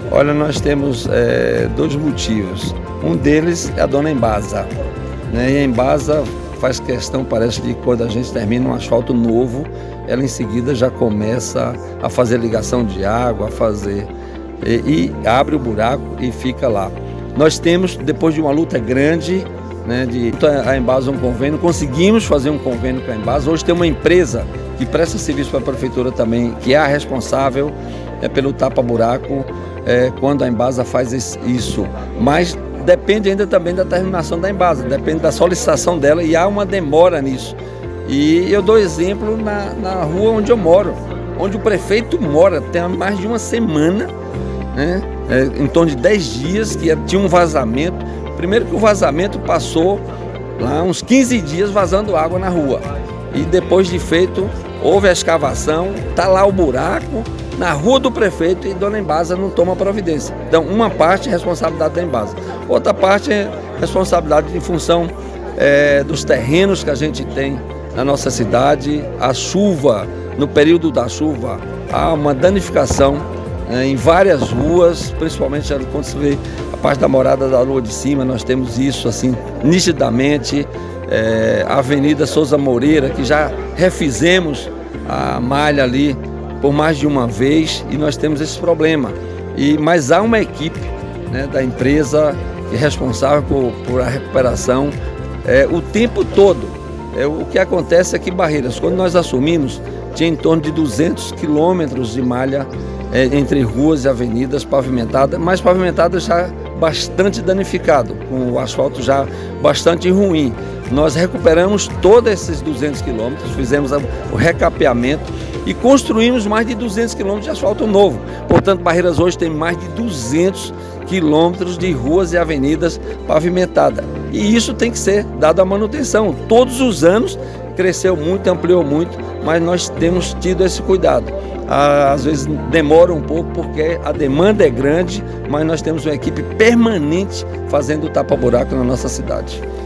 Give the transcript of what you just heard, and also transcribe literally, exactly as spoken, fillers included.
Olha, nós temos é, dois motivos. Um deles é a dona Embasa, né? E a Embasa faz questão, parece, de quando a gente termina um asfalto novo, ela em seguida já começa a fazer ligação de água, a fazer e, e abre o buraco e fica lá. Nós temos, depois de uma luta grande, né, de a Embasa um convênio, conseguimos fazer um convênio com a Embasa. Hoje tem uma empresa que presta serviço para a prefeitura também, que é a responsável é, pelo tapa-buraco é, quando a Embasa faz isso. Mas depende ainda também da terminação da Embasa, depende da solicitação dela e há uma demora nisso. E eu dou exemplo na, na rua onde eu moro, onde o prefeito mora, tem mais de uma semana, né, é, em torno de dez dias, que tinha um vazamento. Primeiro que o vazamento passou lá uns quinze dias vazando água na rua. E depois de feito, houve a escavação, está lá o buraco, na rua do prefeito, e dona Embasa não toma providência. Então, uma parte é responsabilidade da Embasa, outra parte é responsabilidade em função é, dos terrenos que a gente tem na nossa cidade. A chuva, no período da chuva, há uma danificação é, em várias ruas, principalmente quando se vê a parte da Morada da Lua de Cima, nós temos isso assim nitidamente. É, a Avenida Souza Moreira, que já refizemos a malha ali por mais de uma vez e nós temos esse problema. E, mas há uma equipe, né, da empresa que é responsável por, por a recuperação é, o tempo todo. É, o que acontece é que Barreiras, quando nós assumimos, tinha em torno de duzentos quilômetros de malha é, entre ruas e avenidas pavimentadas, mas pavimentadas já bastante danificado, com o asfalto já bastante ruim. Nós recuperamos todos esses duzentos quilômetros, fizemos o recapeamento e construímos mais de duzentos quilômetros de asfalto novo. Portanto, Barreiras hoje tem mais de duzentos quilômetros de ruas e avenidas pavimentadas. E isso tem que ser dado a manutenção. Todos os anos cresceu muito, ampliou muito, mas nós temos tido esse cuidado. Às vezes demora um pouco porque a demanda é grande, mas nós temos uma equipe permanente fazendo tapa-buraco na nossa cidade.